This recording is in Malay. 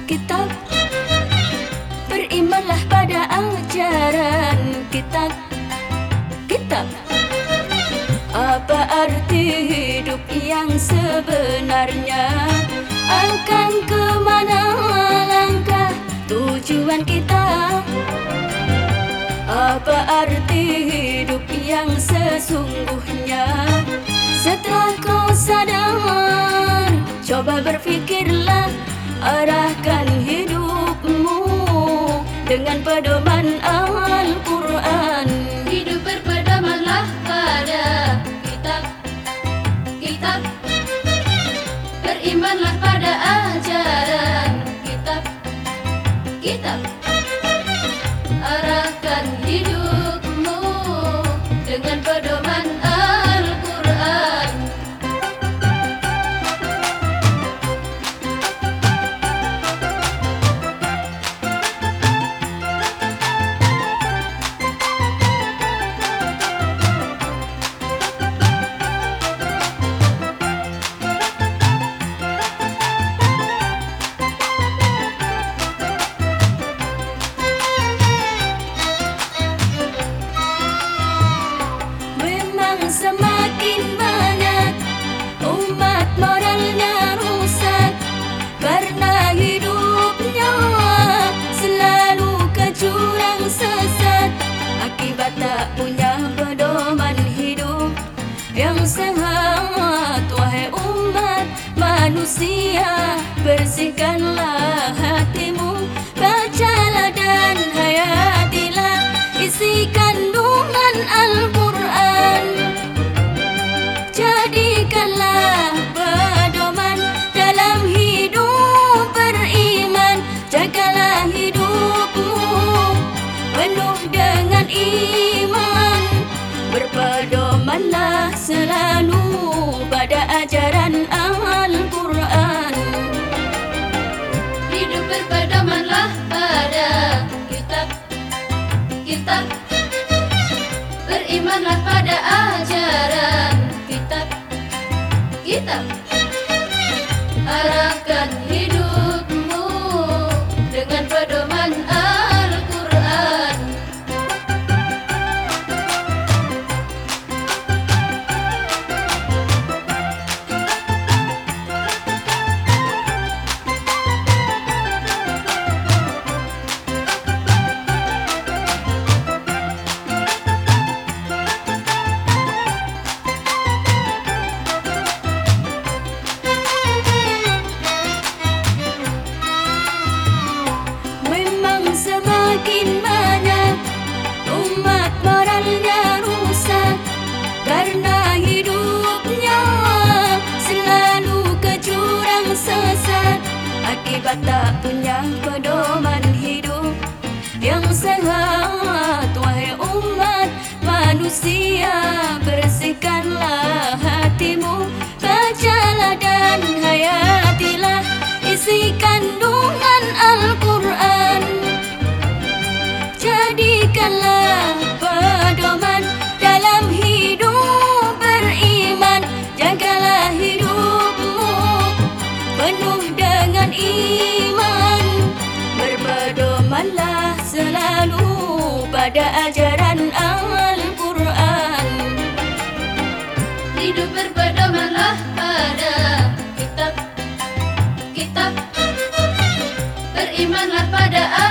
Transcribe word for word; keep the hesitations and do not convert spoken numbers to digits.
kitab. Berimanlah pada ajaran kitab. Kitab. Apa arti hidup yang sebenarnya? Akan kemana langkah tujuan kita? Apa arti hidup yang sesungguhnya? Setelah kau sadar, coba berfikirlah, arahkan hidupmu dengan pedoman Al-Quran. Hidup berpedomanlah pada kitab, kitab. Berimanlah pada ajaran kitab, kitab. Arahkan hidupmu dengan pedoman Al-Quran. Semakin banyak umat moralnya rusak karena hidupnya selalu ke jurang sesat, akibat tak punya pedoman hidup yang sehat. Wahai umat manusia, bersihkanlah hatimu, bacalah dan hayatilah isi kandungan Al-Quran. Jadikanlah pedoman dalam hidup beriman. Jagalah hidupmu penuh dengan iman. Berpedomanlah selalu pada ajaran Al-Quran. Hidup berpedomanlah pada kitab, kitab. Berimanlah pada ajaran kitab, kitab. Arahkan hidupmu dengan pedoman Al-Quran. Semakin banyak umat moralnya rusak karena hidupnya selalu ke jurang sesat, akibat tak punya pedoman hidup yang sehat. Wahai umat manusia, bersihkanlah hatimu, bacalah dan hayatilah isi kandungan Al-Quran. Jadikanlah pedoman dalam hidup beriman. Jagalah hidupmu penuh dengan iman. Berpedomanlah selalu pada ajaran Al-Quran. Hidup berpedomanlah pada kitab, kitab. Berimanlah pada